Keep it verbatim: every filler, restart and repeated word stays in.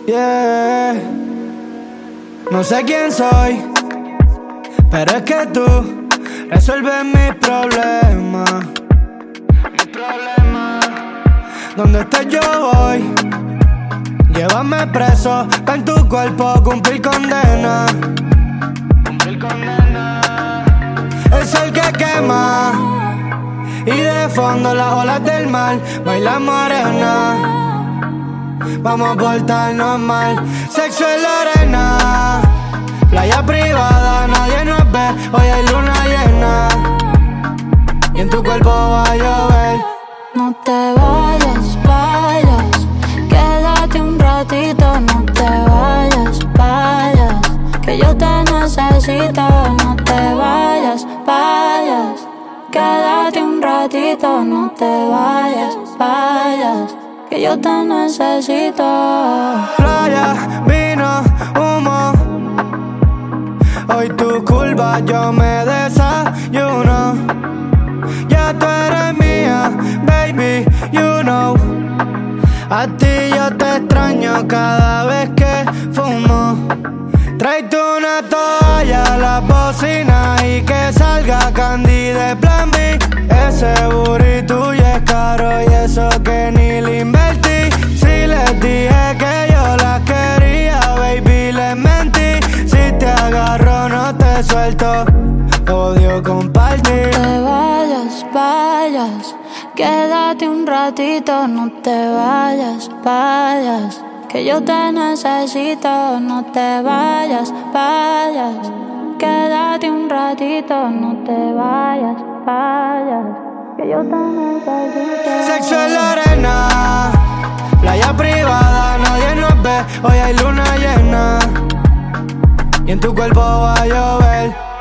Yeah. No sé quién soy, pero es que tú resuelves mis problemas. Mis problemas. Donde estés yo voy. Llévame preso, pa' en tu cuerpo cumplir condena. Cumplir condena. El sol que quema y de fondo las olas del mar. Baila morena, vamos a portarnos mal. Sexo en la arena, playa privada, nadie nos ve. Hoy hay luna llena y en tu cuerpo va a llover. No te vayas, vayas, quédate un ratito. No te vayas, vayas, que yo te necesito. No te vayas, vayas, quédate un ratito. No te vayas, vayas, que yo te necesito. Playa, vino, humo. Hoy tu culpa yo me desayuno. Ya tú eres mía, baby, you know. A ti yo te extraño cada vez que fumo. Tráete una toalla, la bocina y que salga Candy de Plan B. Ese booty tuyo es caro y eso que ni le invertí. Si les dije que yo las quería, baby, les mentí. Si te agarro no te suelto, odio compartir. No te vayas, vayas, quédate un ratito. No te vayas, vayas, que yo te necesito. No te vayas, vayas, quédate un ratito. No te vayas, vayas, que yo te necesito. Sexo en la arena, playa privada, nadie nos ve. Hoy hay luna llena y en tu cuerpo va a llover.